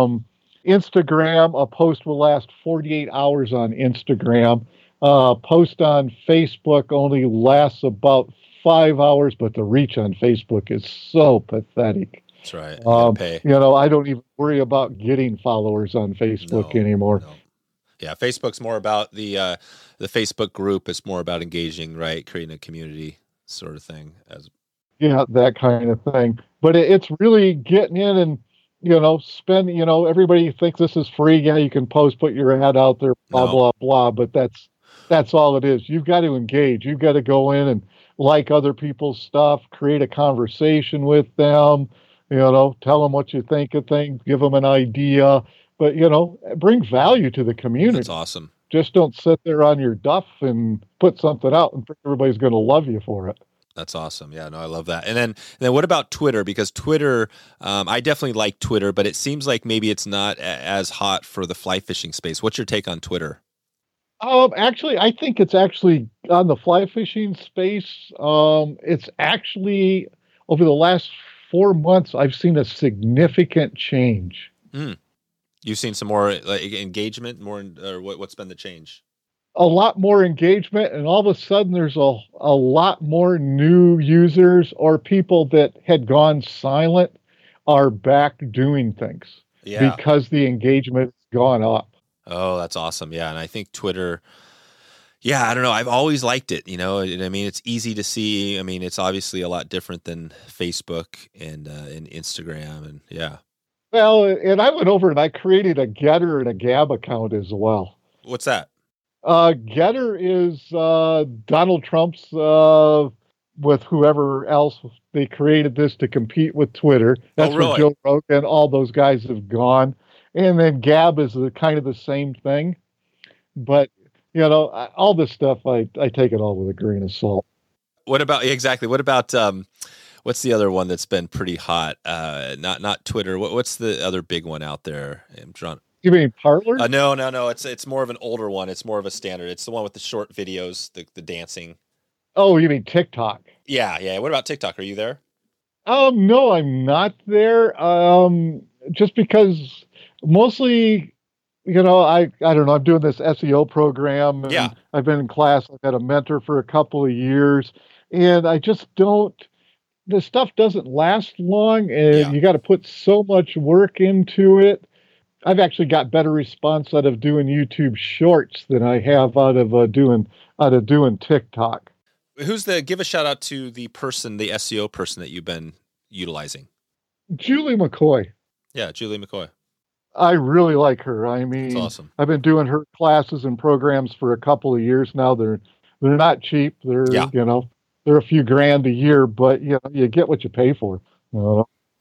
Instagram, a post will last 48 hours on Instagram. Post on Facebook only lasts about 5 hours, but the reach on Facebook is so pathetic. That's right. You gotta pay. I don't even worry about getting followers on Facebook anymore. No. Yeah, Facebook's more about the Facebook group. It's more about engaging, right? Creating a community sort of thing. Yeah, that kind of thing. But it's really getting in and, spend, everybody thinks this is free. Yeah, you can put your ad out there, blah, blah, blah. But that's all it is. You've got to engage. You've got to go in and like other people's stuff, create a conversation with them, tell them what you think of things, give them an idea, but, bring value to the community. That's awesome. Just don't sit there on your duff and put something out and think everybody's going to love you for it. That's awesome. Yeah, no, I love that. And then what about Twitter? Because Twitter, I definitely like Twitter, but it seems like maybe it's not as hot for the fly fishing space. What's your take on Twitter? Actually, I think it's actually on the fly fishing space. It's actually over the last 4 months, I've seen a significant change. You've seen some more engagement, or what's been the change? A lot more engagement, and all of a sudden there's a lot more new users or people that had gone silent are back doing things because the engagement has gone up. Oh, that's awesome. Yeah. And I think Twitter, I don't know. I've always liked it. I mean, it's easy to see. I mean, it's obviously a lot different than Facebook and Instagram. And yeah. Well, and I went over and I created a Getter and a Gab account as well. What's that? Getter is Donald Trump's with whoever else. They created this to compete with Twitter. That's really? where Joe Rogan and all those guys have gone. And then Gab is kind of the same thing. But, all this stuff, I take it all with a grain of salt. What about what's the other one that's been pretty hot? Not Twitter. What's the other big one out there? You mean Parler? No. It's more of an older one. It's more of a standard. It's the one with the short videos, the dancing. Oh, you mean TikTok? Yeah. What about TikTok? Are you there? No, I'm not there. Just because mostly, I don't know. I'm doing this SEO program. And I've been in class. I've had a mentor for a couple of years, and I just don't. The stuff doesn't last long, and you got to put so much work into it. I've actually got better response out of doing YouTube Shorts than I have out of doing TikTok. Give a shout out to the SEO person that you've been utilizing. Julie McCoy. Yeah, Julie McCoy. I really like her. I mean, that's awesome. I've been doing her classes and programs for a couple of years now. They're not cheap. They're a few grand a year, but you get what you pay for.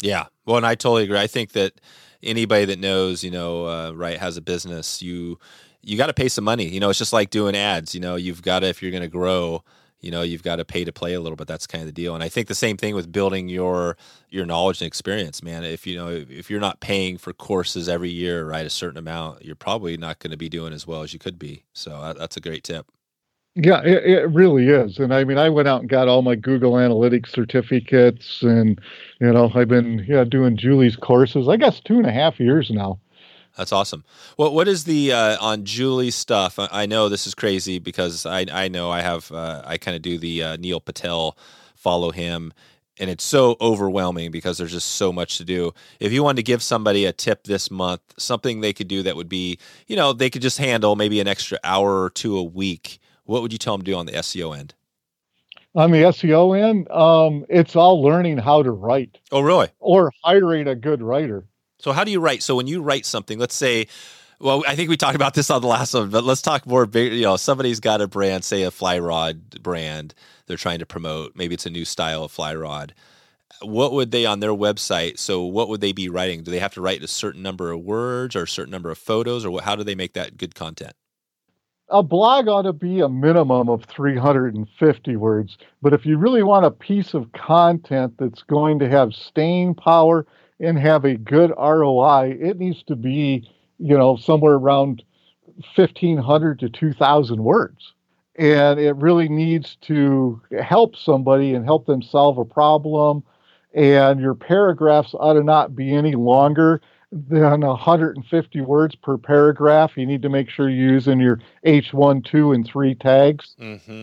Yeah. Well, and I totally agree. I think that anybody that knows, right, has a business, you got to pay some money. It's just like doing ads. You've got to, if you're going to grow, you've got to pay to play a little bit. That's kind of the deal. And I think the same thing with building your knowledge and experience, man. If you're not paying for courses every year, right, a certain amount, you're probably not going to be doing as well as you could be. So that's a great tip. Yeah, it really is. And I mean, I went out and got all my Google Analytics certificates, and I've been doing Julie's courses, I guess 2.5 years now. That's awesome. Well, what is the on Julie's stuff? I know this is crazy because I know I have I kind of do the Neil Patel, follow him, and it's so overwhelming because there's just so much to do. If you wanted to give somebody a tip this month, something they could do that would be, they could just handle maybe an extra hour or two a week, what would you tell them to do on the SEO end? On the SEO end, it's all learning how to write. Oh, really? Or hiring a good writer. So how do you write? So when you write something, let's say, well, I think we talked about this on the last one, but let's talk more big. Somebody's got a brand, say a fly rod brand they're trying to promote. Maybe it's a new style of fly rod. What would they on their website? So what would they be writing? Do they have to write a certain number of words or a certain number of photos, or how do they make that good content? A blog ought to be a minimum of 350 words. But if you really want a piece of content that's going to have staying power and have a good ROI, it needs to be, somewhere around 1,500 to 2,000 words. And it really needs to help somebody and help them solve a problem. And your paragraphs ought to not be any longer than 150 words per paragraph. You need to make sure you're using your H1, 2, and 3 tags.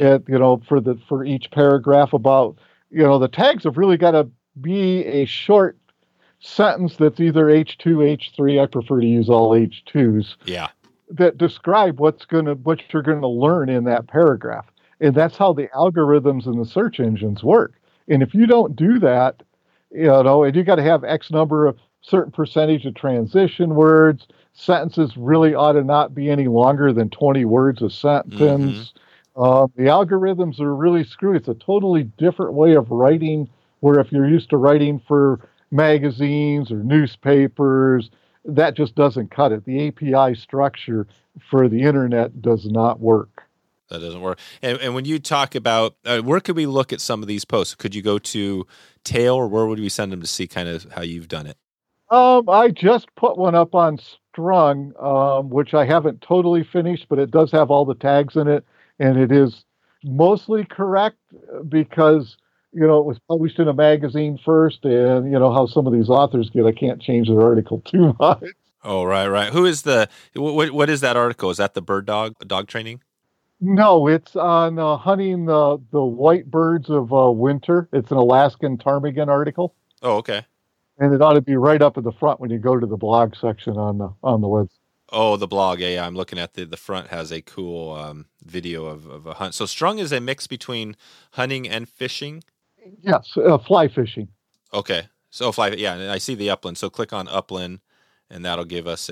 For each paragraph. About the tags have really got to be a short sentence that's either H2, H3. I prefer to use all H2s. Yeah. That describe what you're gonna learn in that paragraph, and that's how the algorithms and the search engines work. And if you don't do that, and you got to have X number of certain percentage of transition words. Sentences really ought to not be any longer than 20 words a sentence. The algorithms are really screwed. It's a totally different way of writing, where if you're used to writing for magazines or newspapers, that just doesn't cut it. The API structure for the internet does not work. That doesn't work. And when you talk about, where could we look at some of these posts? Could you go to Tail, or where would we send them to see kind of how you've done it? I just put one up on Strung, which I haven't totally finished, but it does have all the tags in it, and it is mostly correct because, it was published in a magazine first, and how some of these authors get, I can't change their article too much. Oh, right. Who is what is that article? Is that the dog training? No, it's on hunting the white birds of winter. It's an Alaskan ptarmigan article. Oh, okay. And it ought to be right up at the front when you go to the blog section on the website. Oh, the blog. Yeah. I'm looking at the front has a cool video of a hunt. So Strung is a mix between hunting and fishing? Yes, fly fishing. Okay. So fly, yeah, and I see the upland. So click on upland, and that'll give us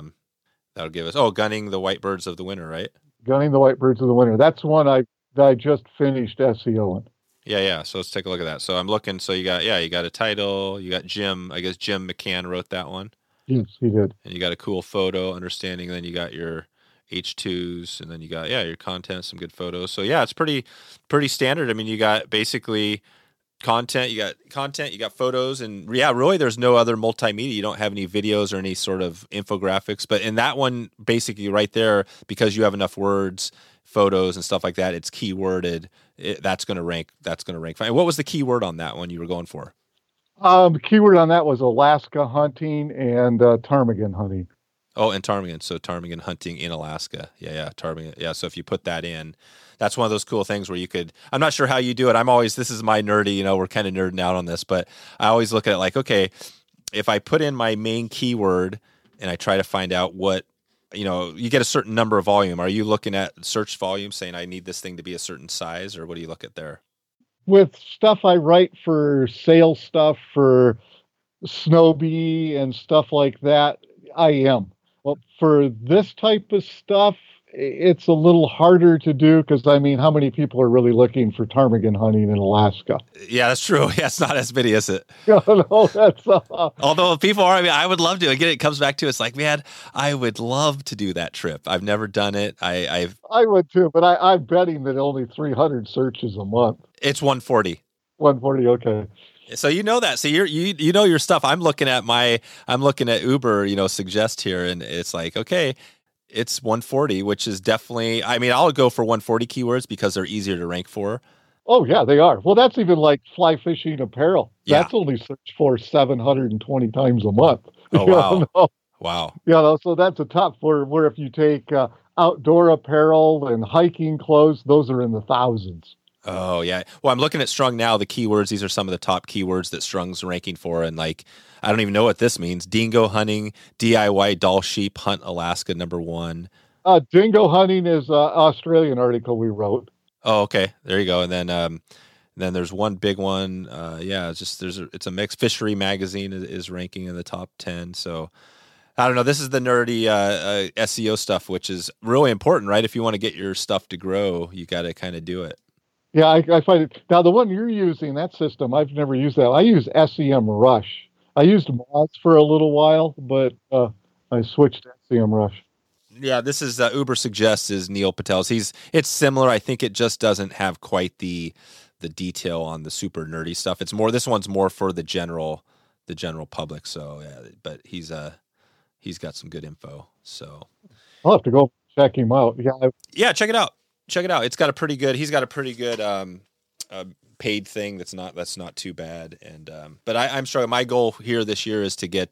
gunning the white birds of the winter, right? Gunning the white birds of the winter. That's one I just finished SEOing. Yeah. So let's take a look at that. So I'm looking. So you got a title. You got Jim. I guess Jim McCann wrote that one. Yes, he did. And you got a cool photo understanding. Then you got your H2s, and then you got your content, some good photos. So yeah, it's pretty standard. I mean, you got basically content, you got photos, and really there's no other multimedia. You don't have any videos or any sort of infographics, but in that one, basically right there, because you have enough words, photos and stuff like that, it's keyworded. That's going to rank fine. What was the keyword on that one you were going for? The keyword on that was Alaska hunting and ptarmigan hunting. Oh, and ptarmigan. So ptarmigan hunting in Alaska. Yeah, ptarmigan. Yeah, so if you put that in, that's one of those cool things where you could, I'm not sure how you do it. This is my nerdy, we're kind of nerding out on this, but I always look at it like, okay, if I put in my main keyword and I try to find out what, you get a certain number of volume. Are you looking at search volume saying I need this thing to be a certain size, or what do you look at there? With stuff I write for sales stuff, for Snowbee and stuff like that, I am. Well, for this type of stuff, it's a little harder to do because, I mean, how many people are really looking for ptarmigan hunting in Alaska? Yeah, that's true. Yeah, it's not as many, is it? No, that's Although people are, I mean, I would love to. Again, it comes back to it's like, man, I would love to do that trip. I've never done it. I would too, but I'm betting that only 300 searches a month. It's 140. 140, okay. So you know that. So you know your stuff. I'm looking at Uber, suggest here, and it's like, okay, it's 140, which is definitely, I mean, I'll go for 140 keywords because they're easier to rank for. Oh yeah, they are. Well, that's even like fly fishing apparel. Yeah. That's only searched for 720 times a month. Oh, wow. Wow. Yeah, so that's a top where if you take outdoor apparel and hiking clothes, those are in the thousands. Oh, yeah. Well, I'm looking at Strung now, the keywords. These are some of the top keywords that Strung's ranking for. And like, I don't even know what this means. Dingo hunting, DIY doll sheep hunt Alaska, #1. Dingo hunting is an Australian article we wrote. Oh, okay. There you go. And then there's one big one. It's a mix. Fishery Magazine is ranking in the top 10. So I don't know. This is the nerdy SEO stuff, which is really important, right? If you want to get your stuff to grow, you got to kind of do it. Yeah, I find it. Now, the one you're using, that system, I've never used that. I use SEM Rush. I used Moz for a little while, but I switched to SEM Rush. Yeah, this is Uber suggests is Neil Patel's. It's similar. I think it just doesn't have quite the detail on the super nerdy stuff. It's more, this one's more for the general public. So yeah, but he's got some good info. So I'll have to go check him out. Yeah, check it out. He's got a pretty good paid thing that's not too bad. And but I'm struggling. My goal here this year is to get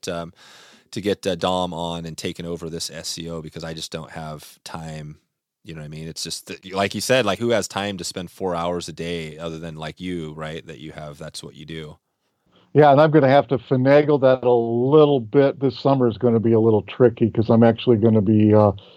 Dom on and taking over this SEO because I just don't have time. You know what I mean? It's just like you said, like who has time to spend 4 hours a day other than like you, right? That you have, that's what you do. Yeah, and I'm going to have to finagle that a little bit. This summer is going to be a little tricky because I'm actually going to be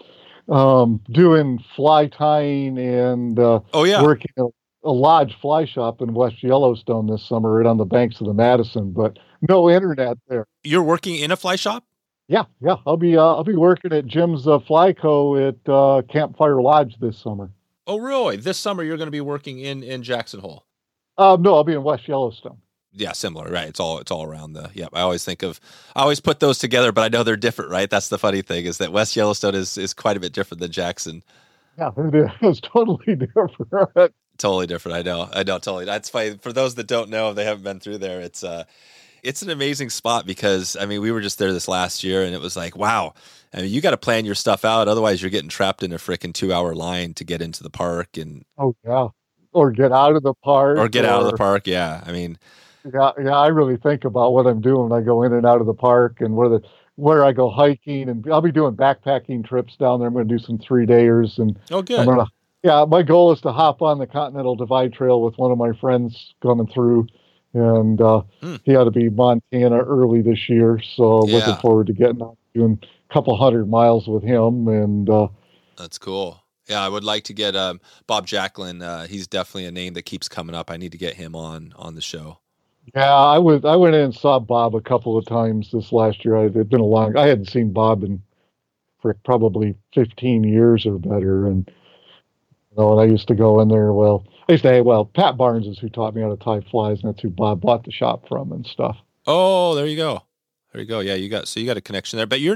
doing fly tying and working at a lodge fly shop in West Yellowstone this summer, right on the banks of the Madison, but no internet there. You're working in a fly shop? Yeah. I'll be working at Jim's Fly Co. at Campfire Lodge this summer. Oh, really? This summer you're going to be working in Jackson Hole? No, I'll be in West Yellowstone. Yeah, similar, right? It's all around I always put those together, but I know they're different, right? That's the funny thing is that West Yellowstone is quite a bit different than Jackson. Yeah, it is totally different. Totally different. I know, totally. That's funny. For those that don't know, if they haven't been through there, it's an amazing spot because, I mean, we were just there this last year and it was like, wow. I mean, you got to plan your stuff out. Otherwise you're getting trapped in a freaking 2-hour line to get into the park oh yeah. Or get out of the park. Yeah. I mean, yeah. I really think about what I'm doing when I go in and out of the park and where I go hiking, and I'll be doing backpacking trips down there. I'm going to do some 3-dayers, and oh, good. My goal is to hop on the Continental Divide Trail with one of my friends coming through, and he ought to be Montana early this year. So looking forward to getting out doing a couple 100 miles with him, and that's cool. Yeah, I would like to get Bob Jacklin. He's definitely a name that keeps coming up. I need to get him on the show. Yeah, I went in and saw Bob a couple of times this last year. I hadn't seen Bob for probably 15 years or better. And, and I used to go in there. Pat Barnes is who taught me how to tie flies, and that's who Bob bought the shop from and stuff. Oh, there you go. Yeah, you got a connection there, but you're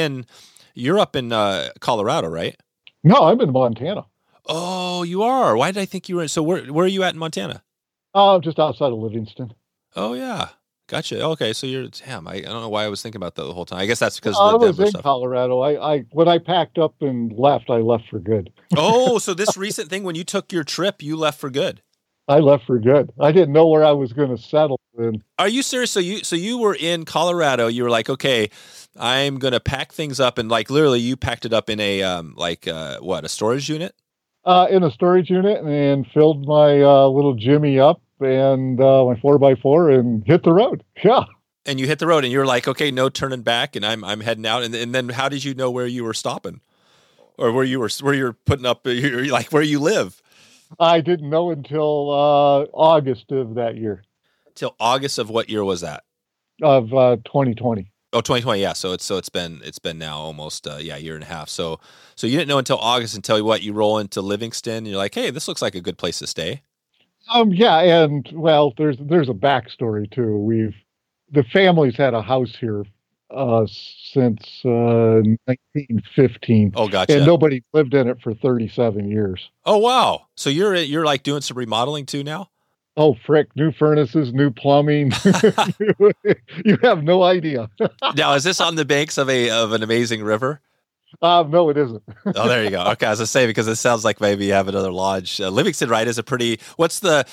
up in Colorado, right? No, I'm in Montana. Oh, you are. Why did I think you were in? So where are you at in Montana? Just outside of Livingston. Oh, yeah. Gotcha. Okay, so I don't know why I was thinking about that the whole time. I guess that's because of the Denver Denver stuff. Colorado. When I packed up and left, I left for good. Oh, so this recent thing, when you took your trip, you left for good? I left for good. I didn't know where I was going to settle in. Are you serious? So you were in Colorado. You were like, okay, I'm going to pack things up, and like literally, you packed it up in a a storage unit? In a storage unit, and filled my little Jimmy up and my 4x4 and hit the road. Yeah. And you hit the road, and you're like, okay, no turning back, and I'm heading out. And then how did you know where you were stopping, or where you're putting up, like where you live? I didn't know until August of that year. Till August of what year was that? Of 2020. Oh, 2020. Yeah. So it's been now almost a year and a half. So you didn't know until August until you roll into Livingston and you're like, hey, this looks like a good place to stay. Yeah, and well, there's a backstory too. The family's had a house here since 1915. Oh, gotcha. And nobody lived in it for 37 years. Oh, wow. So you're like doing some remodeling too now? Oh, frick, new furnaces, new plumbing. You have no idea. Now, is this on the banks of an amazing river? No, it isn't. Oh, there you go. Okay, I was gonna say, because it sounds like maybe you have another lodge. Livingston, right, is a pretty. What's the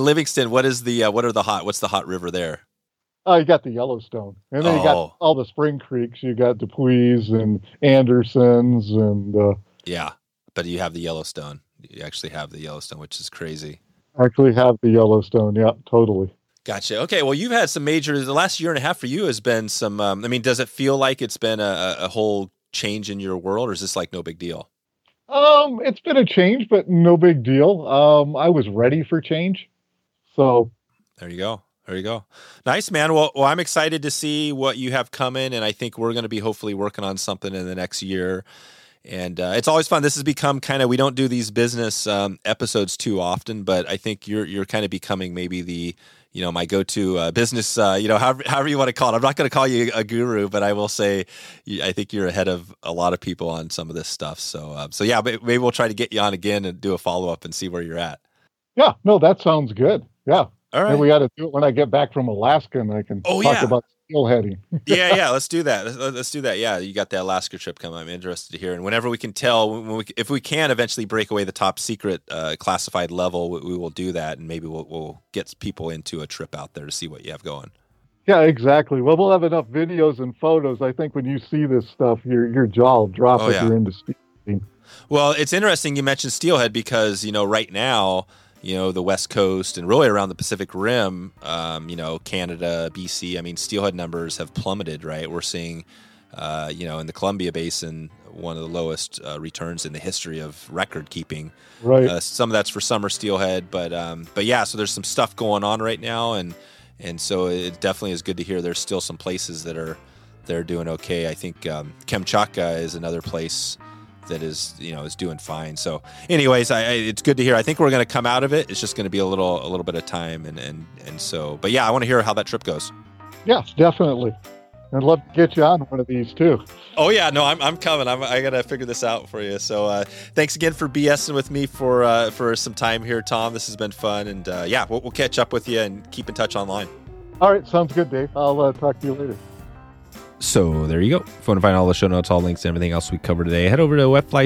hot river there? You got the Yellowstone, and then you got all the spring creeks. You got Dupuis and Andersons, and yeah. But you have the Yellowstone. You actually have the Yellowstone, which is crazy. Actually have the Yellowstone. Yeah, totally. Gotcha. Okay. Well, you've had some the last year and a half for you has been some, does it feel like it's been a whole change in your world, or is this like no big deal? It's been a change, but no big deal. I was ready for change. So there you go. Nice, man. Well, I'm excited to see what you have coming, and I think we're going to be hopefully working on something in the next year. And it's always fun. This has become kind of, we don't do these business episodes too often, but I think you're kind of becoming maybe the, my go-to business, however you want to call it. I'm not going to call you a guru, but I will say I think you're ahead of a lot of people on some of this stuff. So yeah, maybe we'll try to get you on again and do a follow-up and see where you're at. Yeah, no, that sounds good. Yeah. All right. And we got to do it when I get back from Alaska, and I can talk about steelheading. yeah. Let's do that. Let's do that. Yeah, you got the Alaska trip coming. I'm interested to hear. And whenever we can tell, if we can eventually break away the top secret classified level, we will do that, and maybe we'll get people into a trip out there to see what you have going. Yeah, exactly. Well, we'll have enough videos and photos. I think when you see this stuff, your jaw will drop if you're into steelheading. Well, it's interesting you mentioned steelhead because right now, the West Coast and really around the Pacific Rim, Canada, BC, steelhead numbers have plummeted, right? We're seeing, in the Columbia Basin, one of the lowest returns in the history of record keeping. Right. Some of that's for summer steelhead, but yeah, so there's some stuff going on right now. And so it definitely is good to hear there's still some places they're doing okay. I think Kamchatka is another place that is doing fine. So anyways, it's good to hear. I think we're going to come out of it. It's just going to be a little bit of time. And so, but yeah, I want to hear how that trip goes. Yeah, definitely. I'd love to get you on one of these too. Oh yeah, no, I'm coming. I got to figure this out for you. So thanks again for BSing with me for some time here, Tom. This has been fun. And yeah, we'll catch up with you and keep in touch online. All right. Sounds good, Dave. I'll talk to you later. So there you go. If you want to find all the show notes, all links, and everything else we covered today, head over to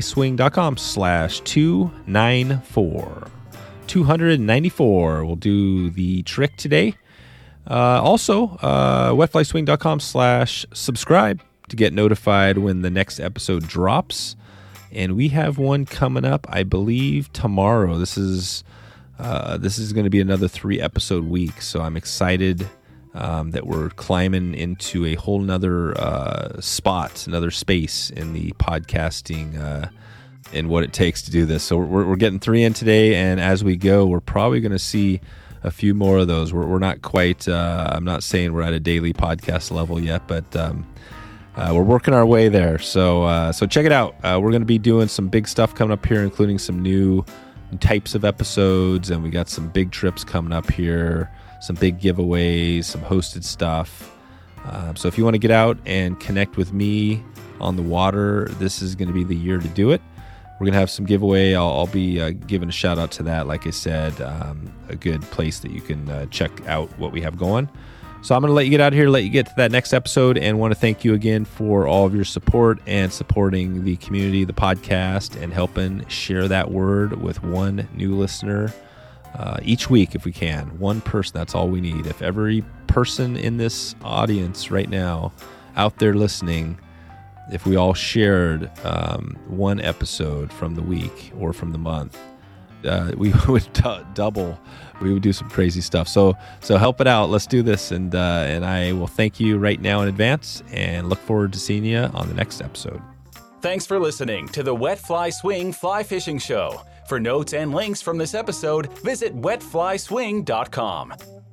wetflyswing.com/294. 294 will do the trick today. Also, wetflyswing.com/subscribe to get notified when the next episode drops. And we have one coming up, I believe, tomorrow. This is going to be another 3-episode week. So I'm excited that we're climbing into a whole nother spot, another space in the podcasting and what it takes to do this. So we're getting 3 in today, and as we go, we're probably going to see a few more of those. We're not quite, I'm not saying we're at a daily podcast level yet, but we're working our way there. So check it out. We're going to be doing some big stuff coming up here, including some new types of episodes, and we got some big trips coming up here. Some big giveaways, some hosted stuff. So if you want to get out and connect with me on the water, this is going to be the year to do it. We're going to have some giveaway. I'll be giving a shout out to that. Like I said, a good place that you can check out what we have going. So I'm going to let you get out of here, let you get to that next episode, and want to thank you again for all of your support and supporting the community, the podcast, and helping share that word with one new listener each week if we can. One person, that's all we need. If every person in this audience right now out there listening, if we all shared one episode from the week or from the month, we would double. We would do some crazy stuff. So help it out. Let's do this. And I will thank you right now in advance and look forward to seeing you on the next episode. Thanks for listening to the Wet Fly Swing Fly Fishing Show. For notes and links from this episode, visit wetflyswing.com.